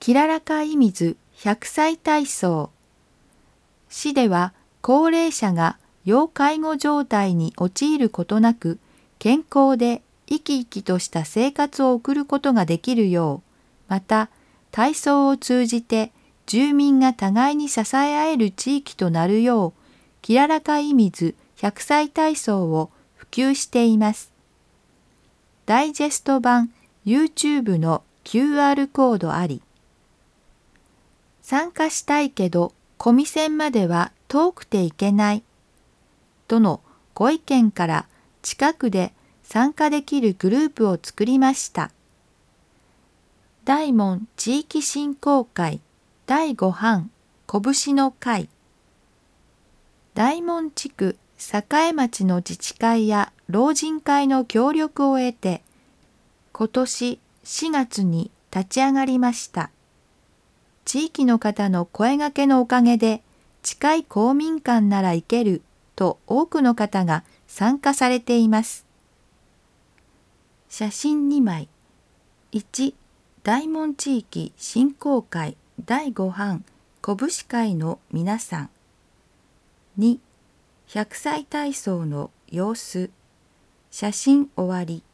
きららかい水100歳体操。市では高齢者が要介護状態に陥ることなく、健康で生き生きとした生活を送ることができるよう、また体操を通じて住民が互いに支え合える地域となるよう、きららかい水100歳体操を普及しています。ダイジェスト版 YouTube の QR コードあり。参加したいけどコミセンまでは遠くて行けないとのご意見から近くで参加できるグループを作りました。大門地域振興会第5班拳の会。大門地区栄町の自治会や老人会の協力を得て、今年4月に立ち上がりました。地域の方の声掛けのおかげで、近い公民館なら行けると多くの方が参加されています。写真2枚。1、大門地域振興会第5班拳会の皆さん。2、100歳体操の様子。写真終わり。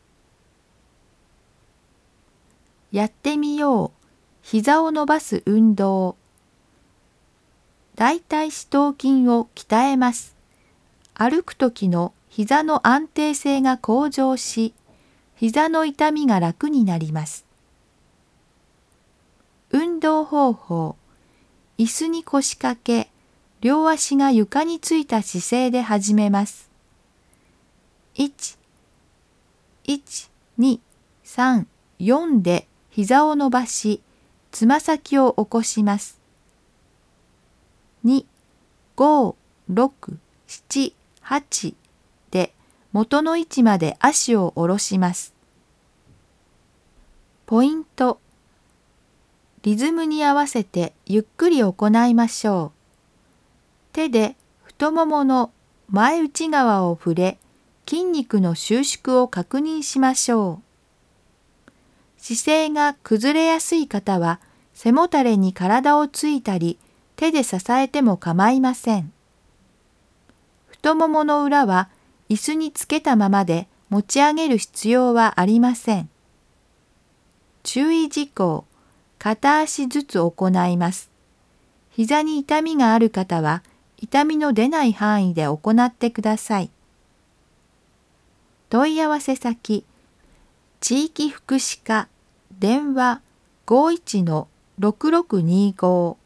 やってみよう。膝を伸ばす運動。大腿四頭筋を鍛えます。歩くときの膝の安定性が向上し、膝の痛みが楽になります。運動方法。椅子に腰掛け、両足が床についた姿勢で始めます。1、1、2、3、4で膝を伸ばし、つま先を起こします。2、5、6、7、8で元の位置まで足を下ろします。ポイント。リズムに合わせてゆっくり行いましょう。手で太ももの前内側を触れ、筋肉の収縮を確認しましょう。姿勢が崩れやすい方は、背もたれに体をついたり、手で支えても構いません。太ももの裏は椅子につけたままで持ち上げる必要はありません。注意事項、片足ずつ行います。膝に痛みがある方は、痛みの出ない範囲で行ってください。問い合わせ先、地域福祉課、電話 51-6625